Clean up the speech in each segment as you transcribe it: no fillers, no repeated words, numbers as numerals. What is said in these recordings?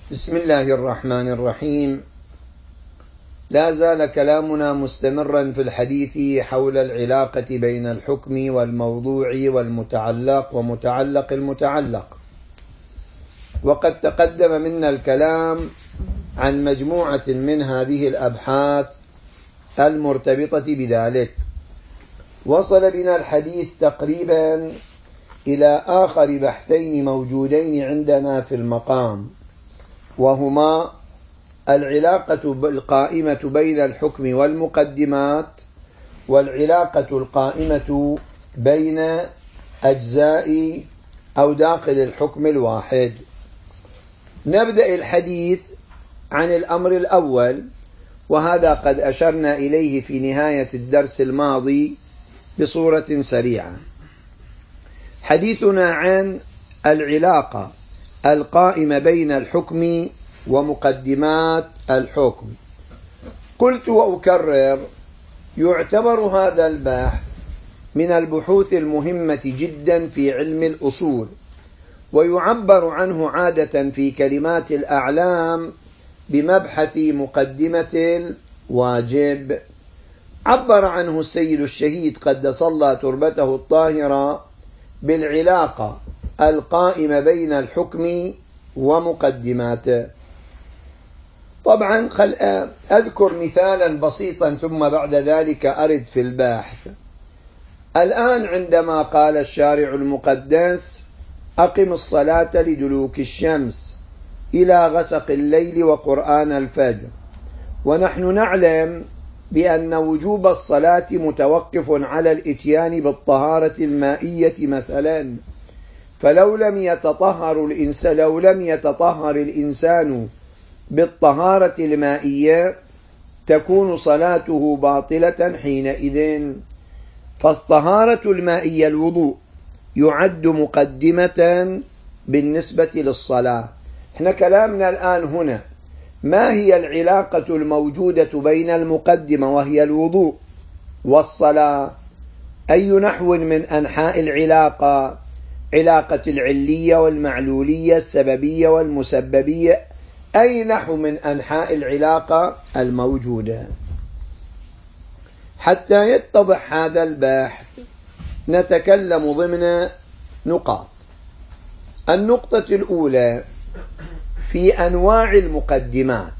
بسم الله الرحمن الرحيم. لا زال كلامنا مستمرا في الحديث حول العلاقة بين الحكم والموضوع والمتعلق ومتعلق المتعلق، وقد تقدم منا الكلام عن مجموعة من هذه الأبحاث المرتبطة بذلك. وصل بنا الحديث تقريبا إلى آخر بحثين موجودين عندنا في المقام، وهما العلاقة القائمة بين الحكم والمقدمات، والعلاقة القائمة بين أجزاء أو داخل الحكم الواحد. نبدأ الحديث عن الأمر الأول، وهذا قد أشرنا إليه في نهاية الدرس الماضي بصورة سريعة. حديثنا عن العلاقة القائمة بين الحكم ومقدمات الحكم. قلت وأكرر، يعتبر هذا البحث من البحوث المهمة جدا في علم الأصول، ويعبر عنه عادة في كلمات الأعلام بمبحث مقدمة الواجب. عبر عنه السيد الشهيد قدس الله تربته الطاهرة بالعلاقة القائمة بين الحكم ومقدماته. طبعا أذكر مثالا بسيطا ثم بعد ذلك أرد في البحث. الآن عندما قال الشارع المقدس: أقم الصلاة لدلوك الشمس إلى غسق الليل وقرآن الفجر، ونحن نعلم بأن وجوب الصلاة متوقف على الإتيان بالطهارة المائية مثلا، فلو لم يتطهر الإنسان بالطهارة المائية تكون صلاته باطلة حينئذ. فالطهارة المائية الوضوء يعد مقدمة بالنسبة للصلاة. احنا كلامنا الآن هنا ما هي العلاقة الموجودة بين المقدمة وهي الوضوء والصلاة؟ أي نحو من أنحاء العلاقة؟ علاقة العلية والمعلولية، السببية والمسببية، أي نحو من أنحاء العلاقة الموجودة؟ حتى يتضح هذا البحث نتكلم ضمن نقاط. النقطة الأولى في أنواع المقدمات.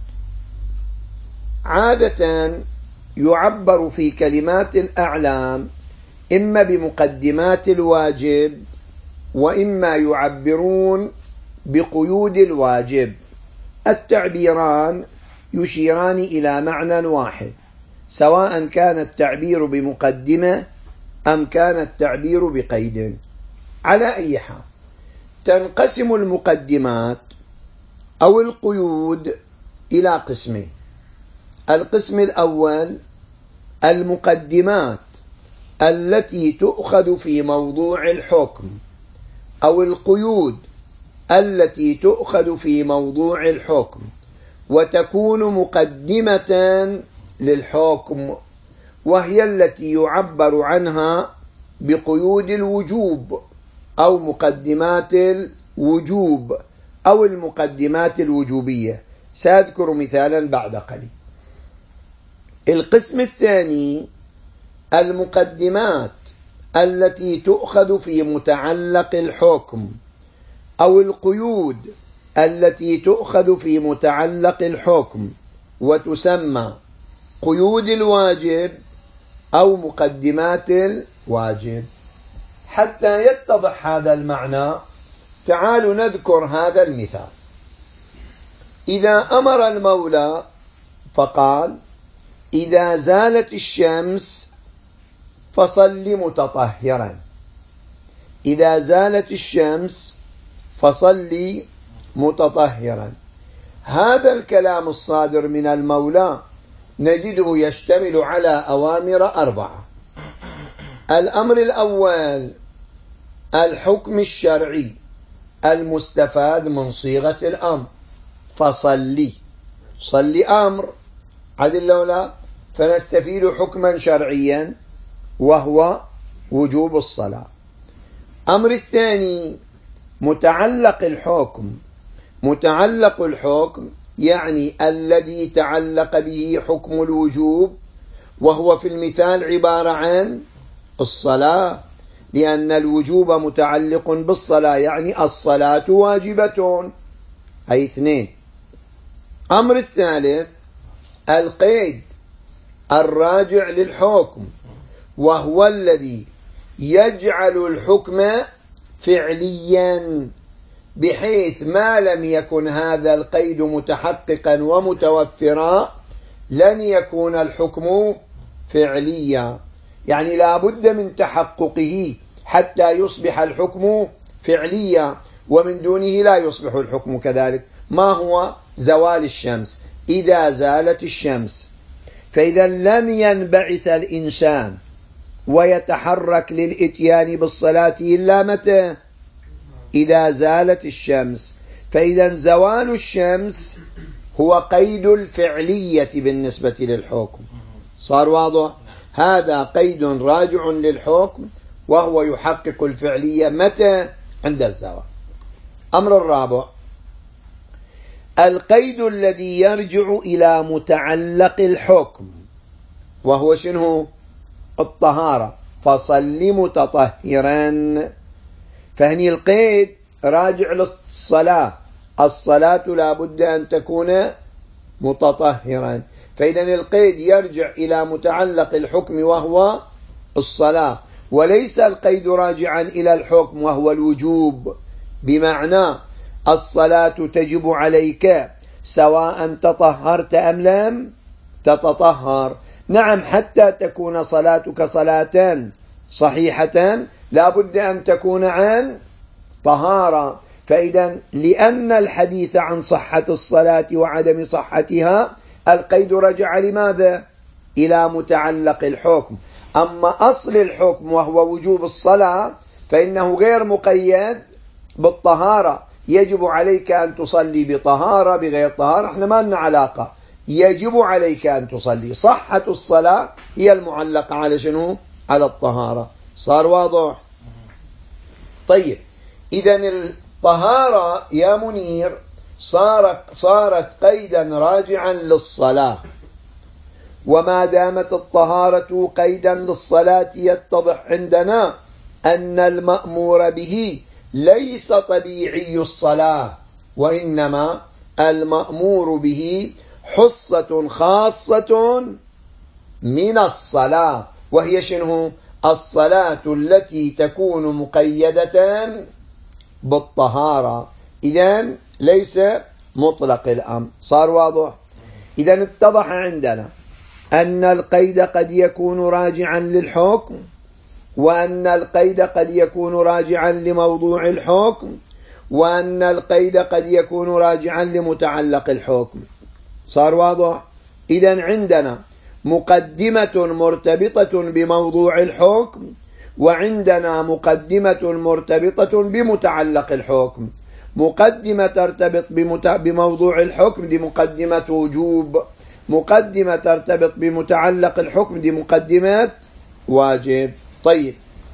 عادة يعبر في كلمات الأعلام إما بمقدمات الواجب، وإما يعبرون بقيود الواجب. التعبيران يشيران إلى معنى واحد، سواء كان التعبير بمقدمة أم كان التعبير بقيد. على أي حال، تنقسم المقدمات أو القيود إلى قسمين. القسم الأول المقدمات التي تؤخذ في موضوع الحكم، أو القيود التي تؤخذ في موضوع الحكم وتكون مقدمة للحكم، وهي التي يعبر عنها بقيود الوجوب أو مقدمات الوجوب أو المقدمات الوجوبية. سأذكر مثالا بعد قليل. القسم الثاني المقدمات التي تؤخذ في متعلق الحكم، أو القيود التي تؤخذ في متعلق الحكم وتسمى قيود الواجب أو مقدمات الواجب. حتى يتضح هذا المعنى تعالوا نذكر هذا المثال. إذا أمر المولى فقال: إذا زالت الشمس فصل متطهرا. إذا زالت الشمس فصل متطهرا. هذا الكلام الصادر من المولى نجده يشتمل على أوامر 4. الأمر الأول الحكم الشرعي المستفاد من صيغة الأمر، فصلي. صلي أمر عدل لولا، فنستفيد حكما شرعيا وهو وجوب الصلاة. أمر الثاني متعلق الحكم متعلق الحكم يعني الذي تعلق به حكم الوجوب، وهو في المثال عبارة عن الصلاة، لأن الوجوب متعلق بالصلاة، يعني الصلاة واجبة. أي اثنين. أمر الثالث القيد الراجع للحكم، وهو الذي يجعل الحكم فعليا، بحيث ما لم يكن هذا القيد متحققا ومتوفرا لن يكون الحكم فعليا. يعني لا بد من تحققه حتى يصبح الحكم فعليا، ومن دونه لا يصبح الحكم كذلك. ما هو؟ زوال الشمس. إذا زالت الشمس، فإذا لن ينبعث الإنسان ويتحرك للإتيان بالصلاة إلا متى؟ إذا زالت الشمس. فإذا زوال الشمس هو قيد الفعلية بالنسبة للحكم. صار واضح؟ هذا قيد راجع للحكم، وهو يحقق الفعلية متى؟ عند الزوال. أمر الرابع القيد الذي يرجع إلى متعلق الحكم، وهو شنو؟ الطهارة. فصل متطهرا. فهني القيد راجع للصلاة. الصلاة لا بد أن تكون متطهرا. فإذا القيد يرجع إلى متعلق الحكم وهو الصلاة، وليس القيد راجعا إلى الحكم وهو الوجوب، بمعنى الصلاة تجب عليك سواء تطهرت أم لم تتطهر. نعم، حتى تكون صلاتك صلاة صحيحة لا بد أن تكون عن طهارة. فإذا لأن الحديث عن صحة الصلاة وعدم صحتها، القيد رجع لماذا؟ إلى متعلق الحكم. أما أصل الحكم وهو وجوب الصلاة فإنه غير مقيد بالطهارة. يجب عليك أن تصلي بطهارة، بغير طهارة احنا ما لنا علاقة. يجب عليك أن تصلي. صحة الصلاة هي المعلقة على شنو؟ على الطهارة. صار واضح؟ طيب، إذا الطهارة يا منير صارت قيدا راجعا للصلاة، وما دامت الطهارة قيدا للصلاة يتضح عندنا أن المأمور به ليس طبيعي الصلاة، وإنما المأمور به حصة خاصة من الصلاة، وهي شنو؟ الصلاة التي تكون مقيدة بالطهارة. إذن ليس مطلق الأمر. صار واضح؟ إذن اتضح عندنا أن القيد قد يكون راجعا للحكم، وأن القيد قد يكون راجعا لموضوع الحكم، وأن القيد قد يكون راجعا لمتعلق الحكم. صار واضح؟ إذن عندنا مقدمة مرتبطة بموضوع الحكم، وعندنا مقدمة مرتبطة بمتعلق الحكم. مقدمة ترتبط بموضوع الحكم دي مقدمة وجوب، مقدمة ترتبط بمتعلق الحكم دي مقدمة واجب. طيب،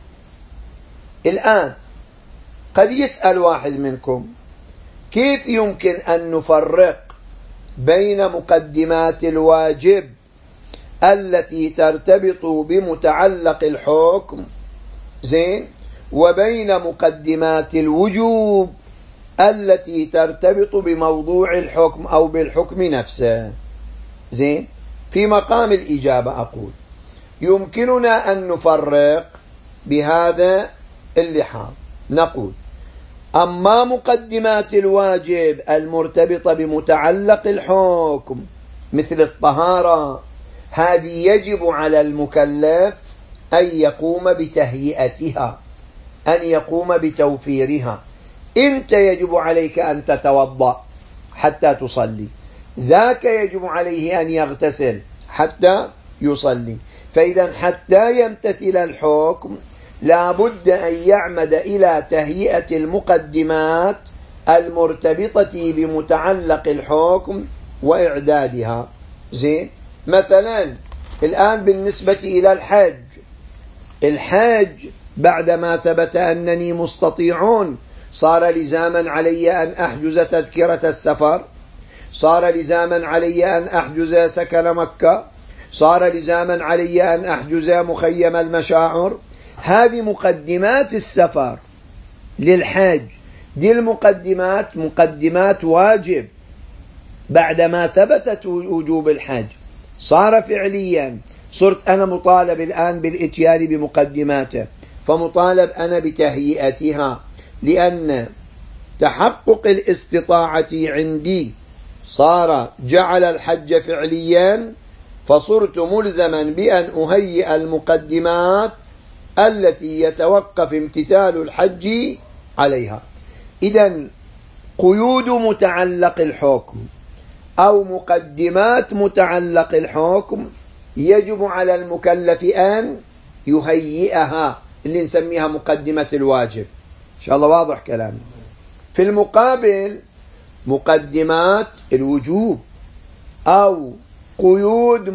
الآن قد يسأل واحد منكم كيف يمكن أن نفرق بين مقدمات الواجب التي ترتبط بمتعلق الحكم زين، وبين مقدمات الوجوب التي ترتبط بموضوع الحكم أو بالحكم نفسه. زين، في مقام الإجابة أقول يمكننا أن نفرق بهذا اللحاظ. نقول أما مقدمات الواجب المرتبطة بمتعلق الحكم مثل الطهارة، هذه يجب على المكلف أن يقوم بتهيئتها، أن يقوم بتوفيرها. أنت يجب عليك أن تتوضأ حتى تصلي، ذاك يجب عليه أن يغتسل حتى يصلي. فإذا حتى يمتثل الحكم لا بد أن يعمد إلى تهيئة المقدمات المرتبطة بمتعلق الحكم وإعدادها. زين، مثلا الآن بالنسبة إلى الحج بعدما ثبت أنني مستطيع صار لزاما علي أن أحجز تذكرة السفر، صار لزاما علي أن أحجز سكن مكة، صار لزاما علي أن أحجز مخيم المشاعر. هذه مقدمات السفر للحج، دي المقدمات مقدمات واجب. بعدما ثبتت وجوب الحج صار فعليا، صرت أنا مطالب الآن بالإتيان بمقدماته، فمطالب أنا بتهيئتها، لأن تحقق الاستطاعة عندي صار جعل الحج فعليا، فصرت ملزما بأن أهيئ المقدمات التي يتوقف امتثال الحج عليها. إذن قيود متعلق الحكم أو مقدمات متعلق الحكم يجب على المكلف أن يهيئها، اللي نسميها مقدمة الواجب. إن شاء الله واضح كلامي. في المقابل مقدمات الوجوب أو قيود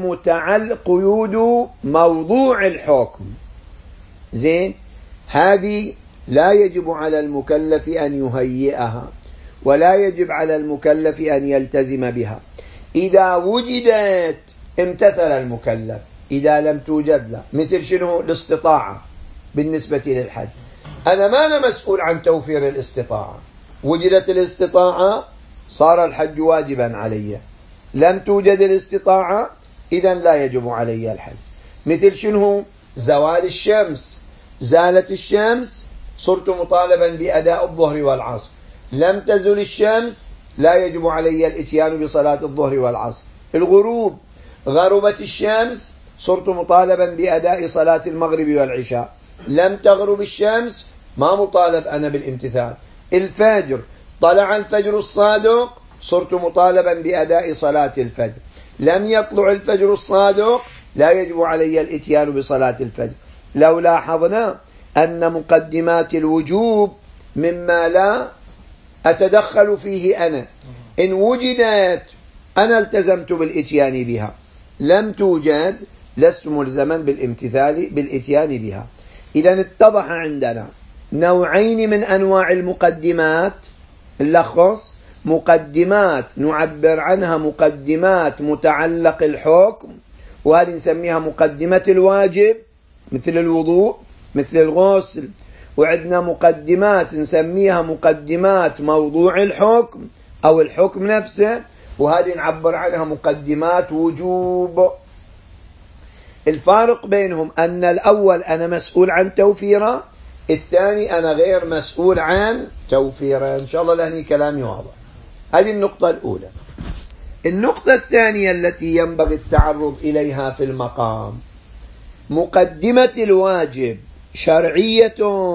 موضوع الحكم، زين، هذه لا يجب على المكلف أن يهيئها، ولا يجب على المكلف أن يلتزم بها. إذا وجدت امتثل المكلف، إذا لم توجد لا. مثل شنو؟ الاستطاعة بالنسبة للحج، ما أنا مسؤول عن توفير الاستطاعة. وجدت الاستطاعة صار الحج واجبا علي، لم توجد الاستطاعة إذن لا يجب علي الحج. مثل شنو؟ زوال الشمس، زالت الشمس صرت مطالبا بأداء الظهر والعصر، لم تزل الشمس لا يجب علي الاتيان بصلاة الظهر والعصر. الغروب، غربت الشمس صرت مطالبا بأداء صلاة المغرب والعشاء، لم تغرب الشمس ما مطالب أنا بالامتثال. الفجر، طلع الفجر الصادق صرت مطالبا بأداء صلاة الفجر، لم يطلع الفجر الصادق لا يجب علي الاتيان بصلاة الفجر. لو لاحظنا أن مقدمات الوجوب مما لا أتدخل فيه أنا، إن وجدت أنا التزمت بالإتيان بها، لم توجد لست ملزما بالإتيان بها. إذن اتضح عندنا نوعين من أنواع المقدمات. نلخص: مقدمات نعبر عنها مقدمات متعلق الحكم، وهذه نسميها مقدمة الواجب مثل الوضوء مثل الغسل. وعندنا مقدمات نسميها مقدمات موضوع الحكم أو الحكم نفسه، وهذه نعبر عنها مقدمات وجوب. الفارق بينهم أن الأول أنا مسؤول عن توفيره، الثاني أنا غير مسؤول عن توفيره. إن شاء الله لهني كلامي واضح. هذه النقطة الأولى. النقطة الثانية التي ينبغي التعرض إليها في المقام: مقدمة الواجب شرعية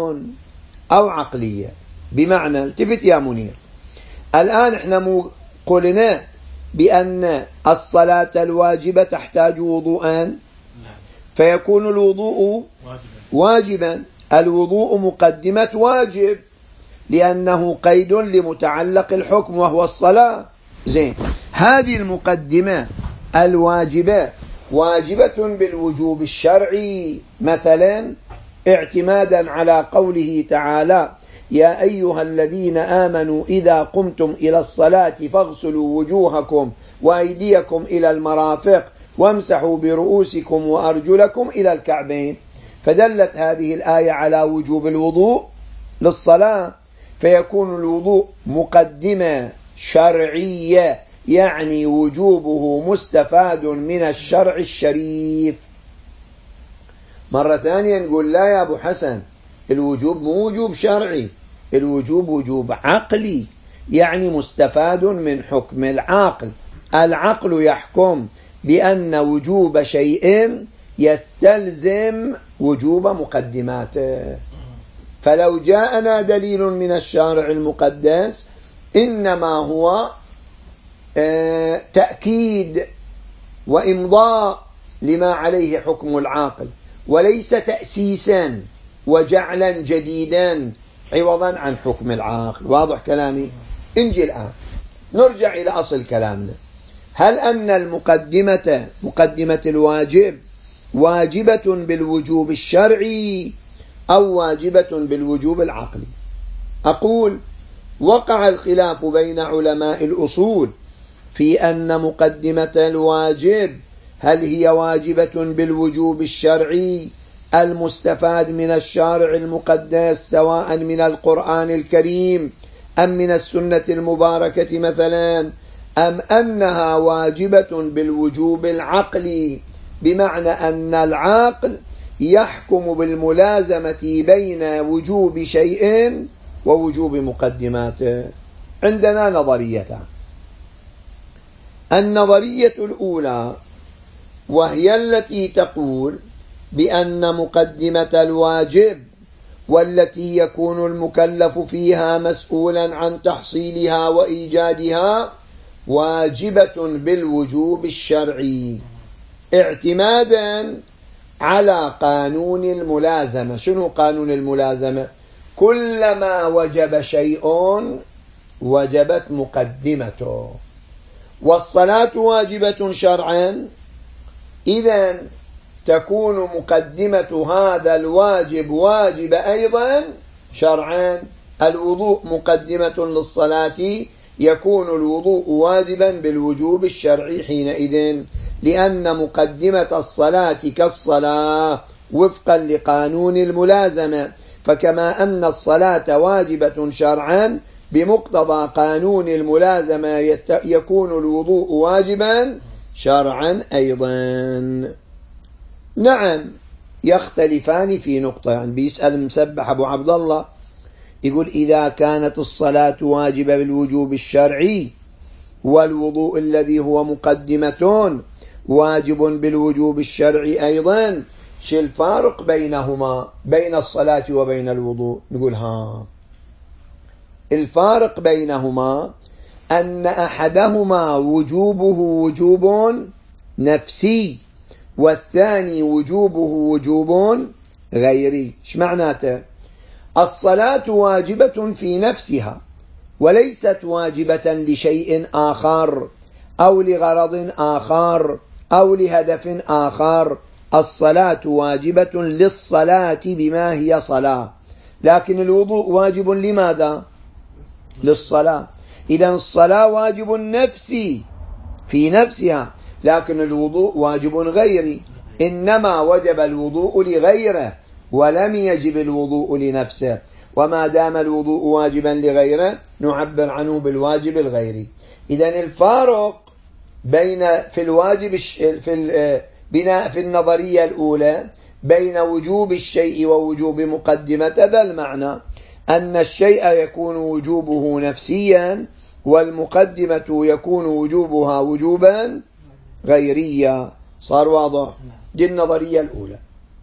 أو عقلية. بمعنى، التفت يا منير، الآن احنا قلنا بأن الصلاة الواجبة تحتاج وضوءان، فيكون الوضوء واجبا. الوضوء مقدمة واجب لأنه قيد لمتعلق الحكم وهو الصلاة. زين، هذه المقدمة الواجبة واجبة بالوجوب الشرعي، مثلا اعتمادا على قوله تعالى: يا أيها الذين آمنوا إذا قمتم إلى الصلاة فاغسلوا وجوهكم وأيديكم إلى المرافق وامسحوا برؤوسكم وأرجلكم إلى الكعبين. فدلت هذه الآية على وجوب الوضوء للصلاة، فيكون الوضوء مقدمة شرعية، يعني وجوبه مستفاد من الشرع الشريف. مرة ثانية نقول: لا يا أبو حسن، الوجوب مو وجوب شرعي، الوجوب وجوب عقلي، يعني مستفاد من حكم العقل. العقل يحكم بأن وجوب شيء يستلزم وجوب مقدماته. فلو جاءنا دليل من الشارع المقدس إنما هو تأكيد وإمضاء لما عليه حكم العاقل، وليس تأسيسا وجعلا جديدا عوضا عن حكم العاقل. واضح كلامي؟ انجي الآن نرجع إلى أصل كلامنا. هل أن المقدمة مقدمة الواجب واجبة بالوجوب الشرعي أو واجبة بالوجوب العقلي؟ أقول وقع الخلاف بين علماء الأصول في أن مقدمة الواجب هل هي واجبة بالوجوب الشرعي المستفاد من الشارع المقدس سواء من القرآن الكريم أم من السنة المباركة مثلا، أم أنها واجبة بالوجوب العقلي، بمعنى أن العقل يحكم بالملازمة بين وجوب شيء ووجوب مقدماته. عندنا نظريتان. النظرية الأولى وهي التي تقول بأن مقدمة الواجب والتي يكون المكلف فيها مسؤولا عن تحصيلها وإيجادها واجبة بالوجوب الشرعي اعتمادا على قانون الملازمة. شنو قانون الملازمة؟ كلما وجب شيء وجبت مقدمته. والصلاة واجبة شرعا، إذن تكون مقدمة هذا الواجب واجب أيضا شرعا. الوضوء مقدمة للصلاة، يكون الوضوء واجبا بالوجوب الشرعي حينئذ، لأن مقدمة الصلاة كالصلاة وفقا لقانون الملازمة. فكما أن الصلاة واجبة شرعا بمقتضى قانون الملازمة يكون الوضوء واجبا شرعا أيضا. نعم يختلفان في نقطة. يعني بيسأل المسبح أبو عبد الله يقول إذا كانت الصلاة واجبة بالوجوب الشرعي والوضوء الذي هو مقدمة واجب بالوجوب الشرعي أيضا، شو الفارق بينهما بين الصلاة وبين الوضوء؟ نقول الفارق بينهما أن أحدهما وجوبه وجوب نفسي والثاني وجوبه وجوب غيري. ايش معناته؟ الصلاة واجبة في نفسها وليست واجبة لشيء آخر أو لغرض آخر أو لهدف آخر. الصلاة واجبة للصلاة بما هي صلاة، لكن الوضوء واجب لماذا؟ للصلاة. إذن الصلاة واجب نفسي في نفسها، لكن الوضوء واجب غيري. إنما وجب الوضوء لغيره ولم يجب الوضوء لنفسه، وما دام الوضوء واجبا لغيره نعبر عنه بالواجب الغيري. إذن الفارق بين في الواجب في النظرية الأولى بين وجوب الشيء ووجوب مقدمة ذا المعنى أن الشيء يكون وجوبه نفسيا والمقدمة يكون وجوبها وجوبا غيريا. صار واضح؟ دي النظرية الأولى.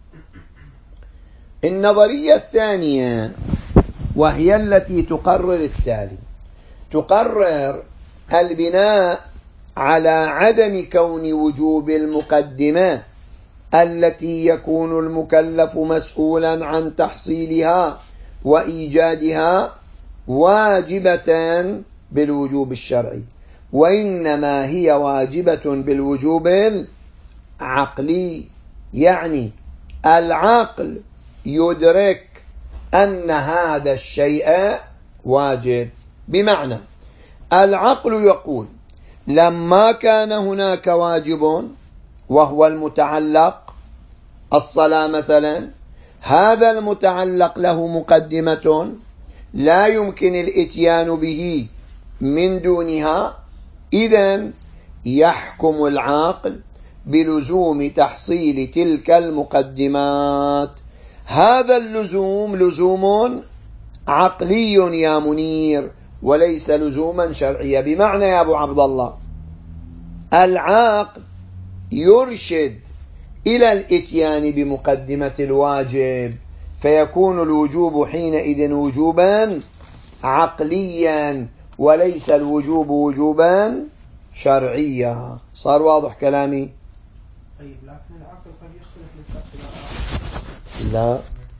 النظرية الثانية وهي التي تقرر التالي: تقرر البناء على عدم كون وجوب المقدمة التي يكون المكلف مسؤولا عن تحصيلها وإيجادها واجبة بالوجوب الشرعي، وإنما هي واجبة بالوجوب العقلي. يعني العقل يدرك أن هذا الشيء واجب، بمعنى العقل يقول لما كان هناك واجب وهو المتعلق الصلاة مثلا، هذا المتعلق له مقدمة لا يمكن الاتيان به من دونها، إذن يحكم العقل بلزوم تحصيل تلك المقدمات. هذا اللزوم لزوم عقلي يا منير وليس لزوما شرعيا. بمعنى يا أبو عبد الله العقل يرشد إلى الاتيان بمقدمة الواجب، فيكون الوجوب حينئذ وجوبا عقليا وليس الوجوب وجوبا شرعيا. صار واضح كلامي؟ طيب لكن العقل قد يختلف من شخص إلى آخر. لا،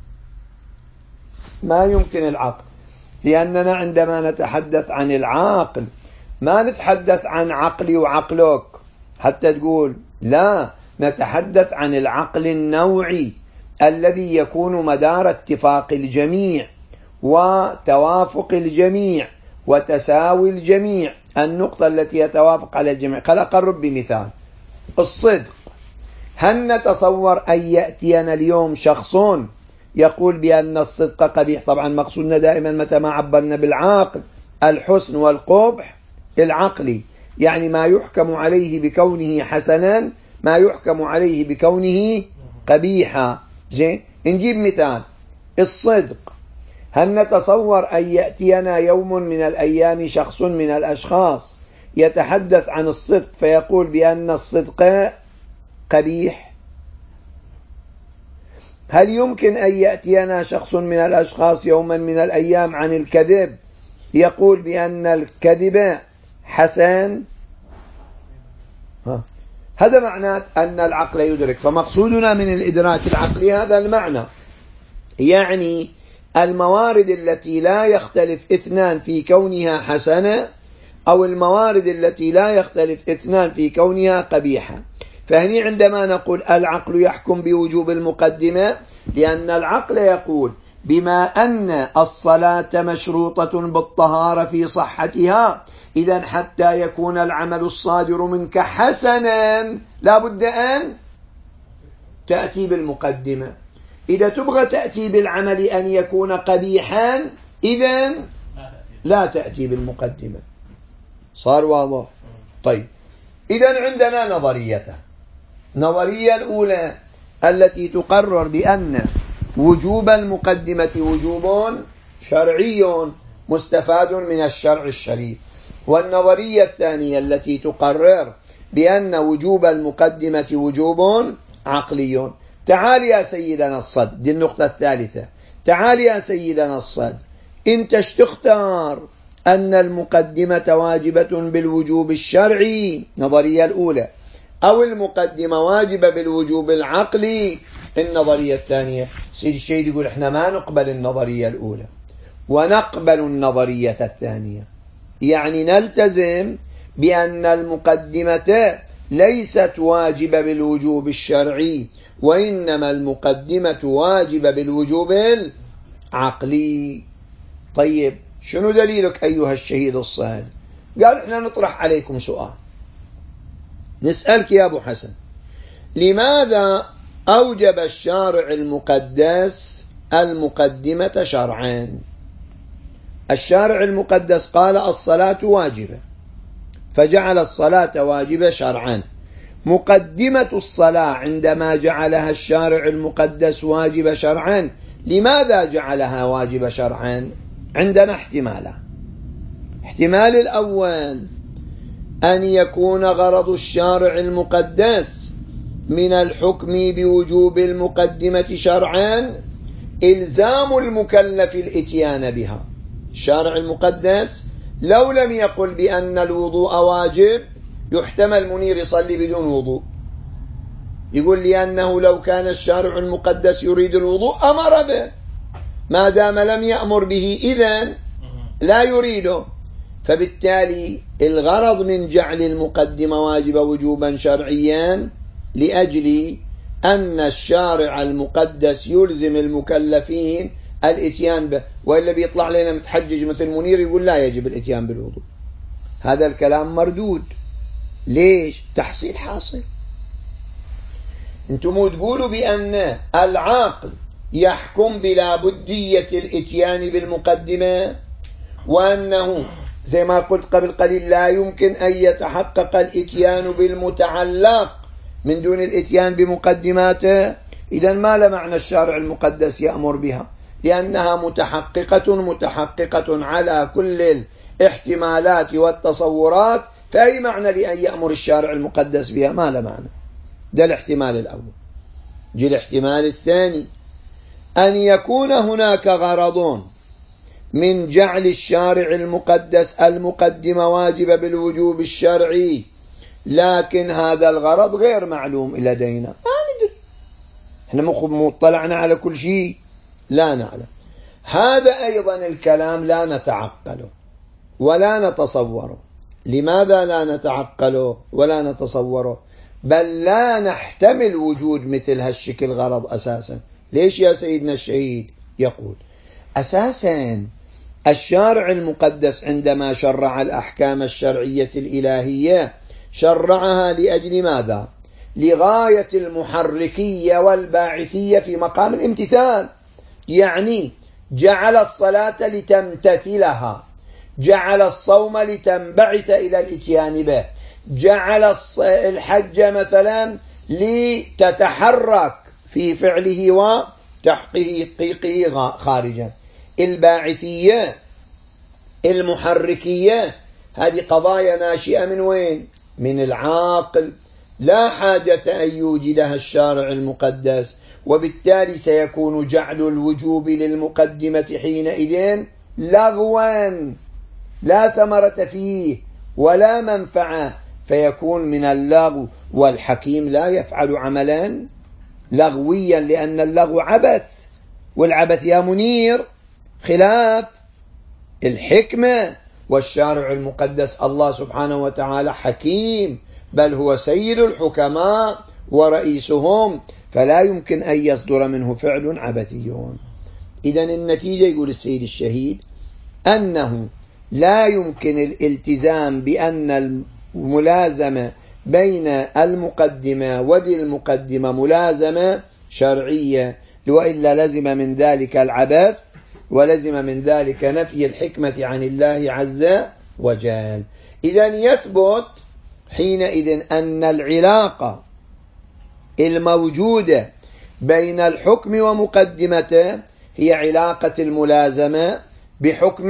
ما يمكن العقل، لأننا عندما نتحدث عن العقل ما نتحدث عن عقلي وعقلك حتى تقول لا، نتحدث عن العقل النوعي الذي يكون مدار اتفاق الجميع وتوافق الجميع وتساوي الجميع، النقطة التي يتوافق على الجميع. خل أقرب بمثال الصدق. هل نتصور أن يأتينا اليوم شخص يقول بأن الصدق قبيح؟ طبعا مقصودنا دائما متى ما عبرنا بالعقل الحسن والقبح العقلي، يعني ما يحكم عليه بكونه حسنا ما يحكم عليه بكونه قبيحا. زين، نجيب مثال الصدق. هل نتصور أن يأتينا يوم من الأيام شخص من الأشخاص يتحدث عن الصدق فيقول بأن الصدق قبيح؟ هل يمكن أن يأتينا شخص من الأشخاص يوما من الأيام عن الكذب يقول بأن الكذب حسن؟ هذا معناه أن العقل يدرك. فمقصودنا من الإدراك العقلي هذا المعنى، يعني الموارد التي لا يختلف اثنان في كونها حسنة، أو الموارد التي لا يختلف اثنان في كونها قبيحة. فهني عندما نقول العقل يحكم بوجوب المقدمة، لأن العقل يقول بما أن الصلاة مشروطة بالطهارة في صحتها، إذن حتى يكون العمل الصادر منك حسنا لا بد أن تأتي بالمقدمة. إذا تبغى تأتي بالعمل أن يكون قبيحا إذن لا تأتي بالمقدمة. صار واضح؟ طيب، إذن عندنا نظريتان. النظرية الأولى التي تقرر بأن وجوب المقدمة وجوب شرعي مستفاد من الشرع الشريف، والنظرية الثانية التي تقرر بأن وجوب المقدمة وجوب عقلي. تعال يا سيدنا الصدر، دي النقطة الثالثة. تعال يا سيدنا الصدر، انت تختار أن المقدمة واجبة بالوجوب الشرعي، النظرية الأولى، أو المقدمة واجبة بالوجوب العقلي، النظرية الثانية. سيد الشهيد يقول احنا ما نقبل النظرية الأولى ونقبل النظرية الثانية، يعني نلتزم بأن المقدمة ليست واجبة بالوجوب الشرعي، وإنما المقدمة واجبة بالوجوب العقلي. طيب، شنو دليلك أيها الشهيد الصادق؟ قال احنا نطرح عليكم سؤال، نسألك يا أبو حسن، لماذا أوجب الشارع المقدس المقدمة شرعا؟ الشارع المقدس قال الصلاة واجبة فجعل الصلاة واجبة شرعا. مقدمة الصلاة عندما جعلها الشارع المقدس واجبة شرعا، لماذا جعلها واجبة شرعا؟ عندنا احتمالان. احتمال الأول أن يكون غرض الشارع المقدس من الحكم بوجوب المقدمة شرعا إلزام المكلف الإتيان بها. الشارع المقدس لو لم يقل بأن الوضوء واجب، يحتمل منير يصلي بدون وضوء، يقول لأنه لو كان الشارع المقدس يريد الوضوء أمر به، ما دام لم يأمر به إذن لا يريده. فبالتالي الغرض من جعل المقدمة واجبة وجوبا شرعيا لأجل أن الشارع المقدس يلزم المكلفين الاتيان به، وإلا بيطلع لنا متحجج مثل منير يقول لا يجب الاتيان بالوضوء. هذا الكلام مردود. ليش؟ تحصيل حاصل. انتم تقولوا بأن العقل يحكم بلا بدية الاتيان بالمقدمة، وأنه زي ما قلت قبل قليل لا يمكن أن يتحقق الاتيان بالمتعلق من دون الاتيان بمقدماته. إذن ما لمعنى الشارع المقدس يأمر بها؟ لأنها متحققة على كل الاحتمالات والتصورات، فأي معنى لأن يأمر الشارع المقدس بها؟ ما لمعنى. ده الاحتمال الأول. جي الاحتمال الثاني، أن يكون هناك غرض من جعل الشارع المقدس المقدمة واجبة بالوجوب الشرعي، لكن هذا الغرض غير معلوم لدينا، ما ندري، احنا مطلعنا على كل شيء لا نعلم. هذا أيضا الكلام لا نتعقله ولا نتصوره. لماذا لا نتعقله ولا نتصوره؟ بل لا نحتمل وجود مثل هالشكل غرض أساسا. ليش يا سيدنا الشهيد؟ يقول أساسا الشارع المقدس عندما شرع الأحكام الشرعية الإلهية شرعها لأجل ماذا؟ لغاية المحركية والباعثية في مقام الامتثال. يعني جعل الصلاة لتمتثلها، جعل الصوم لتنبعث إلى الإتيان به، جعل الحج مثلا لتتحرك في فعله وتحقيقه خارجا. الباعثية المحركية هذه قضايا ناشئة من وين؟ من العاقل، لا حاجة أن يوجدها الشارع المقدس، وبالتالي سيكون جعل الوجوب للمقدمة حينئذ لغوا لا ثمرة فيه ولا منفعة، فيكون من اللغو. والحكيم لا يفعل عملا لغويا، لأن اللغو عبث، والعبث يا منير خلاف الحكمة. والشارع المقدس الله سبحانه وتعالى حكيم، بل هو سيد الحكماء ورئيسهم، فلا يمكن أن يصدر منه فعل عبثي. إذن النتيجة يقول السيد الشهيد أنه لا يمكن الالتزام بأن الملازمة بين المقدمة وذي المقدمة ملازمة شرعية، وإلا لزم من ذلك العبث، ولزم من ذلك نفي الحكمة عن الله عز وجل. إذن يثبت حينئذ أن العلاقة الموجودة بين الحكم ومقدمته هي علاقة الملازمة بحكم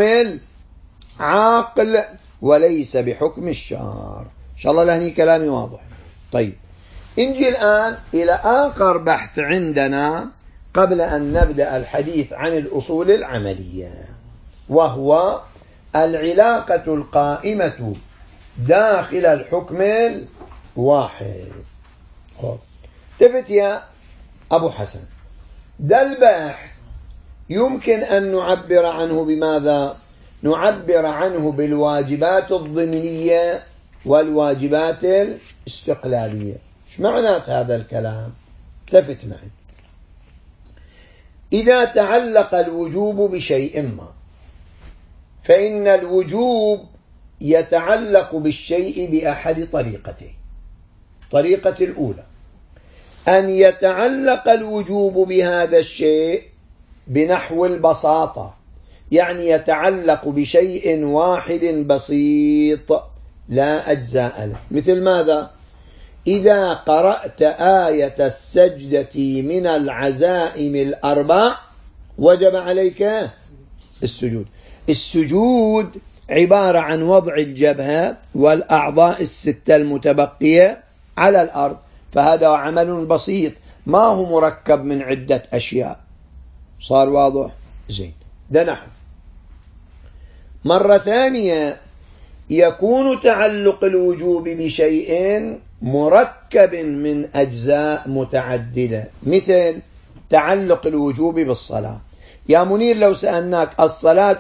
العاقل وليس بحكم الشارع. إن شاء الله لهني كلامي واضح. طيب، نجي الآن إلى آخر بحث عندنا قبل أن نبدأ الحديث عن الأصول العملية، وهو العلاقة القائمة داخل الحكم الواحد. تفت يا أبو حسن، ده البحث يمكن أن نعبر عنه بماذا؟ نعبر عنه بالواجبات الضمنية والواجبات الاستقلالية. ايش معنات هذا الكلام؟ تفت معي. إذا تعلق الوجوب بشيء ما، فإن الوجوب يتعلق بالشيء بأحد طريقتين. الطريقة الأولى أن يتعلق الوجوب بهذا الشيء بنحو البساطة، يعني يتعلق بشيء واحد بسيط لا أجزاء له. مثل ماذا؟ إذا قرأت آية السجدة من العزائم الأربع وجب عليك السجود. السجود عبارة عن وضع الجبهة والأعضاء الستة المتبقية على الأرض، فهذا عمل بسيط ما هو مركب من عدة أشياء. صار واضح؟ زين. ده نحو. مرة ثانية يكون تعلق الوجوب بشيء مركب من أجزاء متعددة، مثل تعلق الوجوب بالصلاة. يا منير لو سألناك الصلاة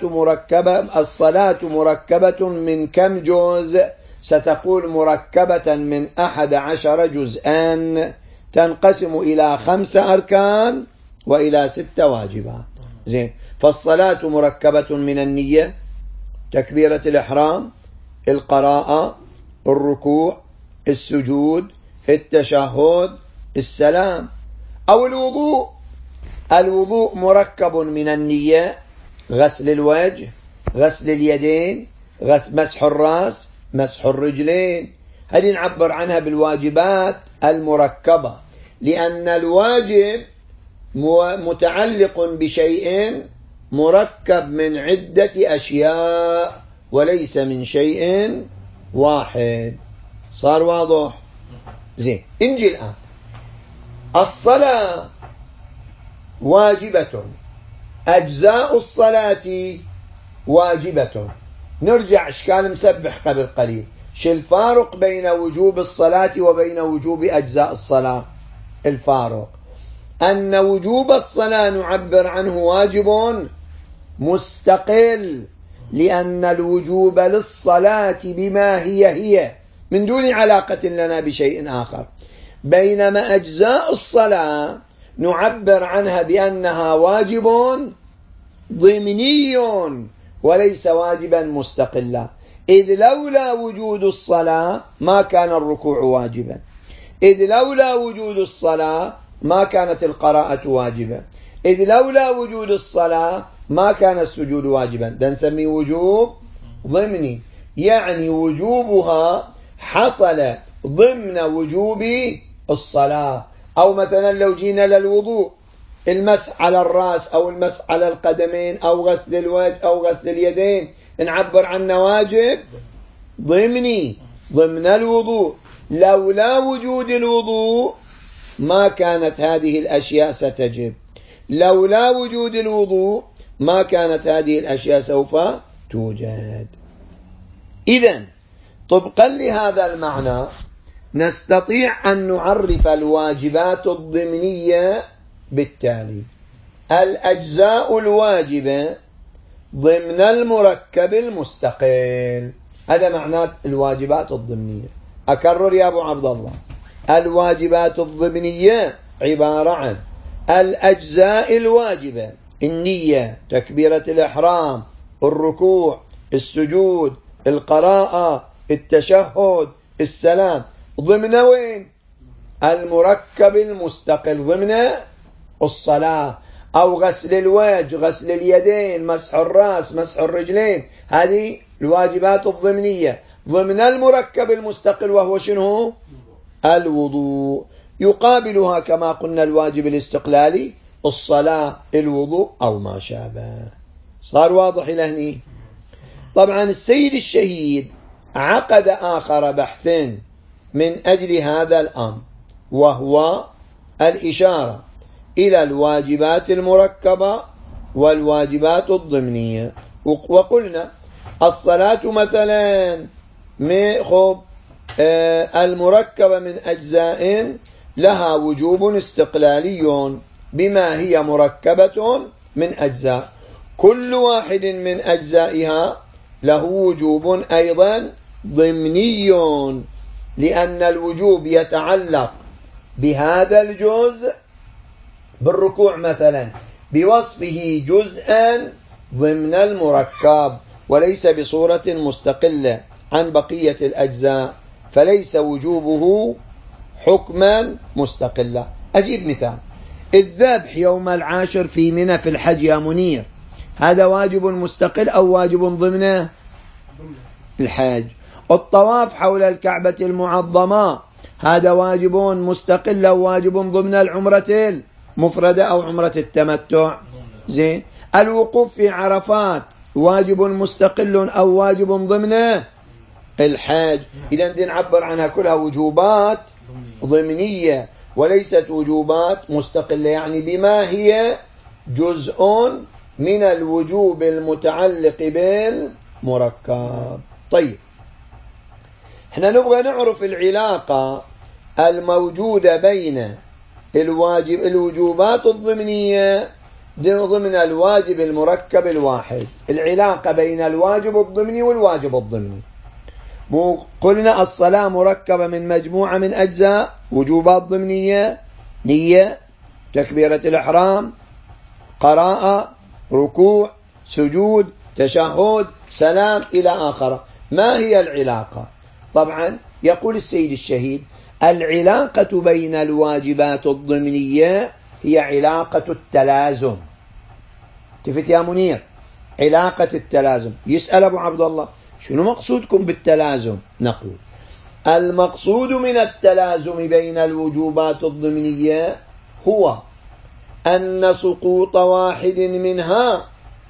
مركبة من كم جزء؟ ستقول مركبة من 11 جزءا تنقسم إلى 5 أركان وإلى 6 واجبات. زين. فالصلاة مركبة من النية، تكبيرة الإحرام، القراءة، الركوع، السجود، التشهد، السلام. أو الوضوء مركب من النية، غسل الوجه، غسل اليدين، مسح الرأس، مسح الرجلين. هذه نعبر عنها بالواجبات المركبة، لأن الواجب متعلق بشيء مركب من عدة أشياء وليس من شيء واحد. صار واضح؟ زين. انجي الآن. الصلاة واجبة، أجزاء الصلاة واجبة. نرجع إشكال مسبح قبل قليل. شو الفارق بين وجوب الصلاة وبين وجوب أجزاء الصلاة؟ الفارق أن وجوب الصلاة نعبر عنه واجب مستقل، لأن الوجوب للصلاة بما هي من دون علاقة لنا بشيء آخر، بينما أجزاء الصلاة نعبر عنها بأنها واجب ضمني وليس واجبا مستقلا، إذ لولا وجود الصلاة ما كان الركوع واجبا، إذ لولا وجود الصلاة ما كانت القراءة واجبة، إذ لولا وجود الصلاة ما كان السجود واجبا. ده نسميه وجوب ضمني، يعني وجوبها حصل ضمن وجوب الصلاة. أو مثلا لو جينا للوضوء، المسح على الرأس أو المسح على القدمين أو غسل الوجه أو غسل اليدين، نعبر عنه واجب ضمني ضمن الوضوء. لولا وجود الوضوء ما كانت هذه الأشياء ستجب، لولا وجود الوضوء ما كانت هذه الأشياء سوف توجد. إذن طبقا لهذا المعنى نستطيع أن نعرف الواجبات الضمنية بالتالي: الأجزاء الواجبة ضمن المركب المستقل. هذا معنى الواجبات الضمنية. أكرر يا أبو عبد الله: الواجبات الضمنية عبارة عن الأجزاء الواجبة: النية، تكبيرة الإحرام، الركوع، السجود، القراءة، التشهد، السلام، ضمن وين؟ المركب المستقل، ضمن الصلاة. أو غسل الوجه، غسل اليدين، مسح الرأس، مسح الرجلين، هذه الواجبات الضمنية ضمن المركب المستقل، وهو شنو؟ الوضوء. يقابلها كما قلنا الواجب الاستقلالي: الصلاة، الوضوء، أو ما شابه. صار واضح لهني؟ طبعا السيد الشهيد عقد آخر بحث من أجل هذا الأمر، وهو الإشارة إلى الواجبات المركبة والواجبات الضمنية. وقلنا الصلاة مثلا المركبة من أجزاء لها وجوب استقلالي بما هي مركبة من أجزاء، كل واحد من أجزائها له وجوب أيضا ضمني، لأن الوجوب يتعلق بهذا الجزء، بالركوع مثلا بوصفه جزءا ضمن المركب وليس بصورة مستقلة عن بقية الأجزاء، فليس وجوبه حكما مستقلا. أجيب مثال: الذبح يوم العاشر في منى في الحج يا منير، هذا واجب مستقل أو واجب ضمن الحج؟ الطواف حول الكعبة المعظمة، هذا واجب مستقل أو واجب ضمن العمرة المفردة أو عمرة التمتع؟ زين. الوقوف في عرفات واجب مستقل أو واجب ضمن الحج؟ إذا دي نعبر عنها كلها وجوبات ضمنية وليست وجوبات مستقلة، يعني بما هي جزء من الوجوب المتعلق بالمركب. طيب، احنا نبغى نعرف العلاقة الموجودة بين الوجوبات الضمنية ضمن الواجب المركب الواحد، العلاقة بين الواجب الضمني والواجب الضمني. قلنا الصلاة مركبة من مجموعة من أجزاء، وجوبات ضمنية: نية، تكبيرة الإحرام، قراءة، ركوع، سجود، تشهد، سلام، إلى آخره. ما هي العلاقة؟ طبعا يقول السيد الشهيد: العلاقة بين الواجبات الضمنية هي علاقة التلازم. تفت يا منير؟ علاقة التلازم. يسأل أبو عبد الله: شنو مقصودكم بالتلازم؟ نقول: المقصود من التلازم بين الوجوبات الضمنية هو أن سقوط واحد منها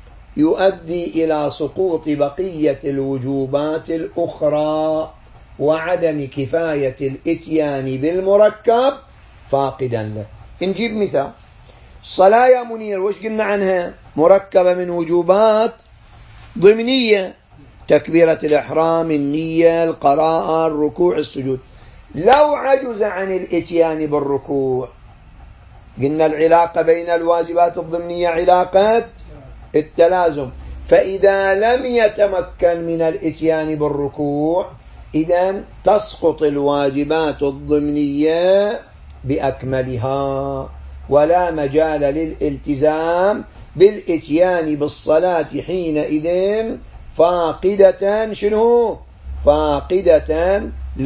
يؤدي إلى سقوط بقية الوجوبات الأخرى، وعدم كفاية الإتيان بالمركب فاقدا له. نجيب مثال: الصلاة يا منير وش قلنا عنها؟ مركبة من وجوبات ضمنية: تكبيرة الإحرام، النية، القراءة، الركوع، السجود. لو عجز عن الإتيان بالركوع، قلنا العلاقة بين الواجبات الضمنية علاقة التلازم، فإذا لم يتمكن من الإتيان بالركوع إذن تسقط الواجبات الضمنية بأكملها، ولا مجال للالتزام بالإتيان بالصلاة حينئذ فاقدة شنو؟ فاقدة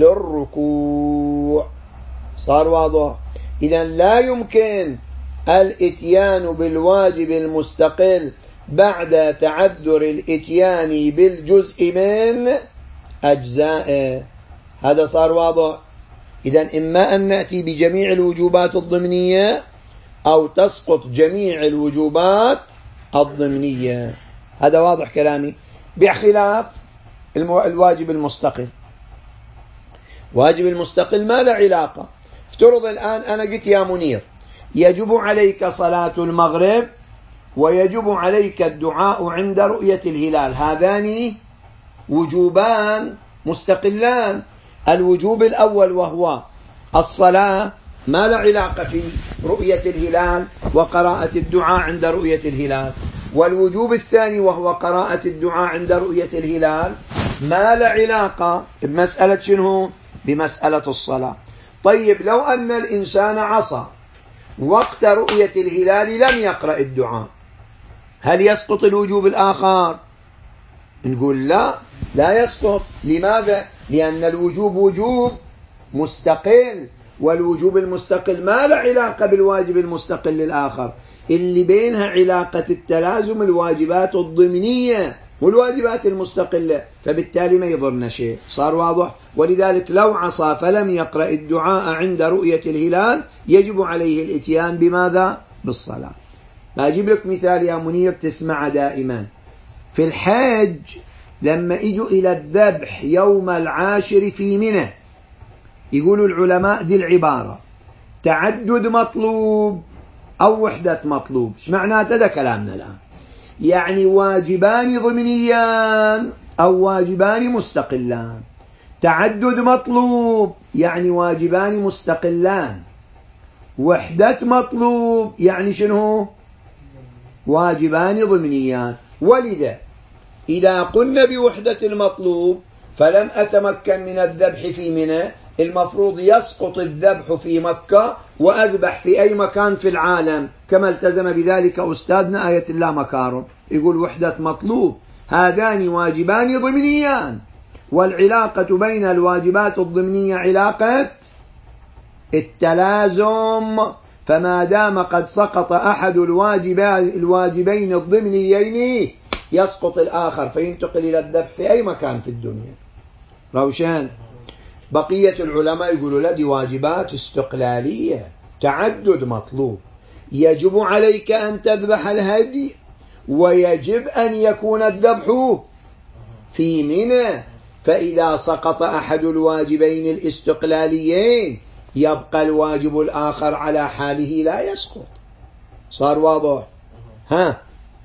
للركوع. صار واضح؟ إذن لا يمكن الإتيان بالواجب المستقل بعد تعذر الإتيان بالجزء من أجزائه. هذا صار واضح؟ إذن إما أن نأتي بجميع الوجوبات الضمنية أو تسقط جميع الوجوبات الضمنية. هذا واضح كلامي؟ بخلاف الواجب المستقل. واجب المستقل ما له علاقة. افترض الآن أنا قلت يا منير يجب عليك صلاة المغرب ويجب عليك الدعاء عند رؤية الهلال، هذان وجوبان مستقلان. الوجوب الأول وهو الصلاة ما له علاقة في رؤية الهلال وقراءة الدعاء عند رؤية الهلال، والوجوب الثاني وهو قراءة الدعاء عند رؤية الهلال ما له علاقة بمسألة شنو؟ بمسألة الصلاة. طيب لو أن الإنسان عصى وقت رؤية الهلال لم يقرأ الدعاء، هل يسقط الوجوب الآخر؟ نقول لا يسقط. لماذا؟ لأن الوجوب وجوب مستقل، والوجوب المستقل ما له علاقة بالواجب المستقل الآخر. اللي بينها علاقة التلازم الواجبات الضمنية والواجبات المستقلة، فبالتالي ما يضرنا شيء. صار واضح؟ ولذلك لو عصى فلم يقرأ الدعاء عند رؤية الهلال يجب عليه الاتيان بماذا؟ بالصلاة. أجيب لك مثال يا منير تسمع دائما. في الحج لما اجوا إلى الذبح يوم العاشر في منى، يقولوا العلماء دي العبارة تعدد مطلوب أو وحدة مطلوب. ايش معناته ده كلامنا الآن؟ يعني واجبان ضمنيان أو واجبان مستقلان. تعدد مطلوب يعني واجبان مستقلان. وحدة مطلوب يعني شنو؟ واجبان ضمنيان. ولذا إذا قلنا بوحدة المطلوب فلم أتمكن من الذبح في منى، المفروض يسقط الذبح في مكة وأذبح في أي مكان في العالم، كما التزم بذلك أستاذنا آية الله مكارم. يقول وحدة مطلوب، هذان واجبان ضمنيان، والعلاقة بين الواجبات الضمنية علاقة التلازم. فما دام قد سقط أحد الواجبين الضمنيين يسقط الآخر فينتقل إلى الذبح في أي مكان في الدنيا. روشان؟ بقية العلماء يقولوا لا، دي واجبات استقلالية، تعدد مطلوب. يجب عليك أن تذبح الهدي ويجب أن يكون الذبح في منى، فإذا سقط أحد الواجبين الاستقلاليين يبقى الواجب الآخر على حاله لا يسقط. صار واضح؟ ها؟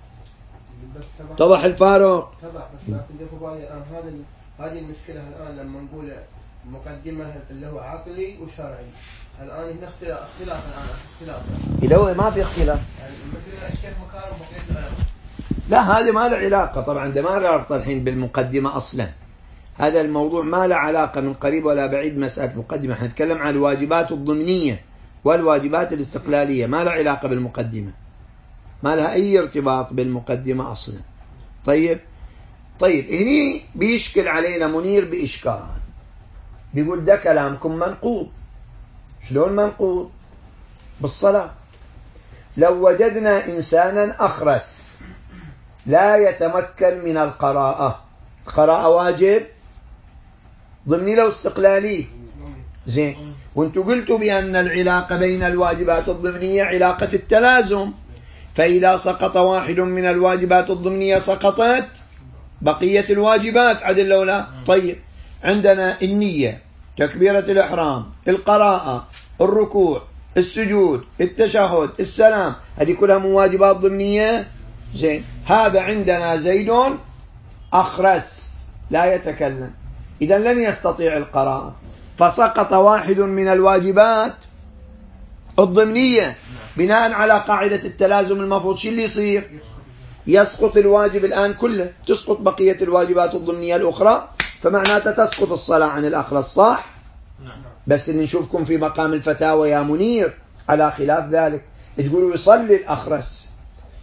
اتضح الفارق؟ اتضح. بس لكن في بالي الآن هذه المشكلة الآن لما نقول مقدمة اللي هو عقلي وشرعي، الآن هنا اختلاف إذا هو ما في اختلاف يعني مثل الشيخ مكارم بقيت لا، هذا ما له علاقة طبعا. ده ما له علاقة الحين بالمقدمة أصلا. هذا الموضوع ما له علاقة من قريب ولا بعيد مسألة مقدمة. احنا نتكلم عن الواجبات الضمنية والواجبات الاستقلالية، ما له علاقة بالمقدمة، ما لها أي ارتباط بالمقدمة أصلا. طيب هني بيشكل علينا منير بإشكال، بيقول ده كلامكم منقوض. شلون منقوض؟ بالصلاة. لو وجدنا إنسانا أخرس لا يتمكن من القراءة واجب ضمني لو استقلالي زين، وانتوا قلتوا بأن العلاقة بين الواجبات الضمنية علاقة التلازم، فإذا سقط واحد من الواجبات الضمنية سقطت بقية الواجبات، عدل لو لا. طيب عندنا النية، تكبيرة الإحرام، القراءة، الركوع، السجود، التشهد، السلام، هذه كلها من واجبات ضمنية. زين، هذا عندنا زيد أخرس لا يتكلم، إذا لن يستطيع القراءة، فسقط واحد من الواجبات الضمنية. بناء على قاعدة التلازم المفروض شو اللي يصير؟ يسقط الواجب الآن كله، تسقط بقية الواجبات الضمنية الأخرى، فمعناته تسقط الصلاة عن الأخرس. صح؟ بس اللي نشوفكم في مقام الفتاوى يا منير على خلاف ذلك، تقولوا يصلي الأخرس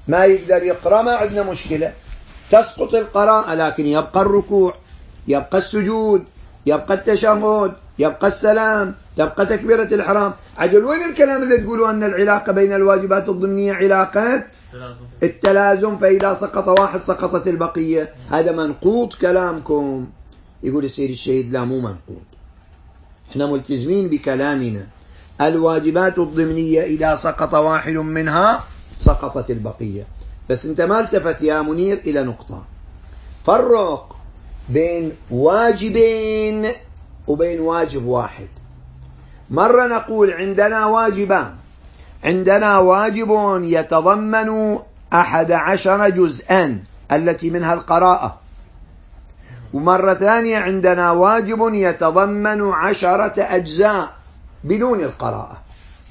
ما يقدر يقرأ ما عندنا مشكلة، تسقط القراءة، لكن يبقى الركوع، يبقى السجود، يبقى التشهد، يبقى السلام، تبقى تكبيرة الإحرام. عجل وين الكلام اللي تقولوا أن العلاقة بين الواجبات الضمنية علاقة التلازم، فإذا سقط واحد سقطت البقية؟ هذا منقوط كلامكم. يقول السيد الشهيد لا، مو منقوط، احنا ملتزمين بكلامنا. الواجبات الضمنية إذا سقط واحد منها سقطت البقية. بس انت ما التفت يا منير إلى نقطة، فرق بين واجبين وبين واجب واحد. مرة نقول عندنا واجبان، عندنا واجب يتضمن 11 جزءا التي منها القراءة، ومرة ثانية عندنا واجب يتضمن 10 أجزاء بدون القراءة.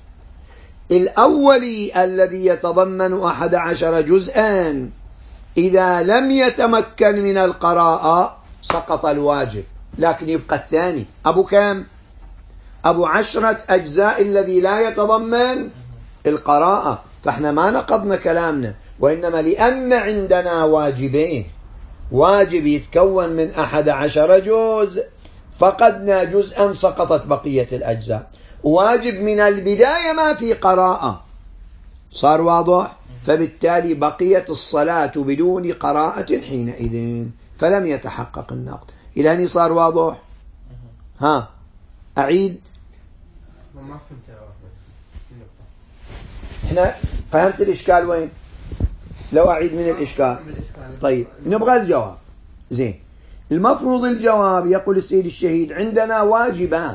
الأولي الذي يتضمن 11 جزءا إذا لم يتمكن من القراءة سقط الواجب، لكن يبقى الثاني أبو كم؟ أبو 10 أجزاء الذي لا يتضمن القراءة. فاحنا ما نقضنا كلامنا، وإنما لأن عندنا واجبين، واجب يتكون من 11 جزء فقدنا جزءا سقطت بقية الأجزاء، واجب من البداية ما في قراءة، صار واضح؟ فبالتالي بقيت الصلاة بدون قراءة حينئذ، فلم يتحقق النقض. إلى أن صار واضح؟ ها أعيد؟ ما فهمت. احنا فهمت الإشكال وين؟ لو أعيد من الإشكال. طيب نبغى الجواب. زين، المفروض الجواب يقول السيد الشهيد عندنا واجبان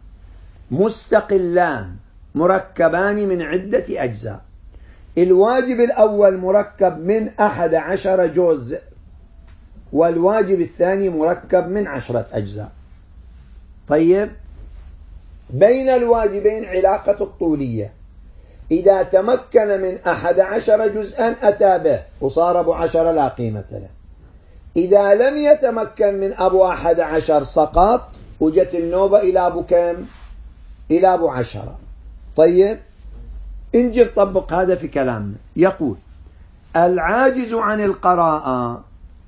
مستقلان مركبان من عدة أجزاء. الواجب الأول مركب من 11 جزء، والواجب الثاني مركب من 10 أجزاء. طيب، بين الواجبين علاقة الطولية، إذا تمكن من 11 جزءا أتى به وصار أبو 10 لا قيمة له، إذا لم يتمكن من أبو 11 سقط وجت النوبة إلى أبو كم؟ إلى أبو 10. طيب، انجي نطبق هذا في كلامنا. يقول العاجز عن القراءة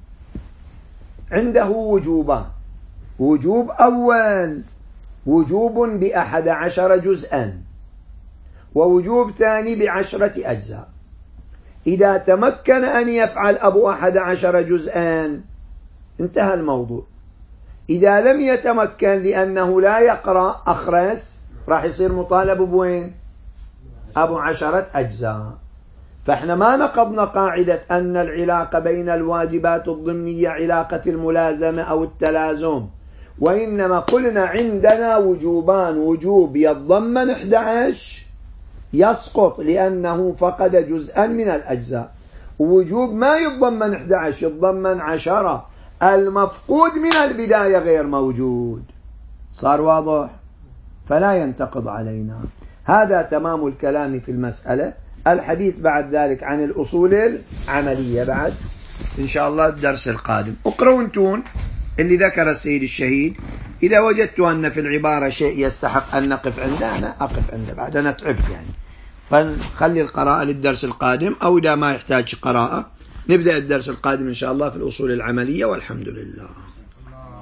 عنده وجوبان، وجوب أول وجوب ب11 جزءا، ووجوب ثاني ب10 أجزاء. إذا تمكن أن يفعل أبو 11 جزءا انتهى الموضوع. إذا لم يتمكن لأنه لا يقرأ أخرس راح يصير مطالب بوين؟ أبو 10 أجزاء. فإحنا ما نقضنا قاعدة أن العلاقة بين الواجبات الضمنية علاقة الملازمة أو التلازم، وإنما قلنا عندنا وجوبان، وجوب يتضمن 11 يسقط لأنه فقد جزءا من الأجزاء، ووجوب ما يتضمن 11 يتضمن 10، المفقود من البداية غير موجود. صار واضح؟ فلا ينتقض علينا. هذا تمام الكلام في المسألة. الحديث بعد ذلك عن الأصول العملية بعد إن شاء الله الدرس القادم. اقرأوا انتون اللي ذكر السيد الشهيد. إذا وجدت أن في العبارة شيء يستحق أن نقف عنده أنا أقف عنده، بعد أنا تعبت يعني، فنخلي القراءة للدرس القادم، أو إذا ما يحتاج قراءة نبدأ الدرس القادم إن شاء الله في الأصول العملية، والحمد لله.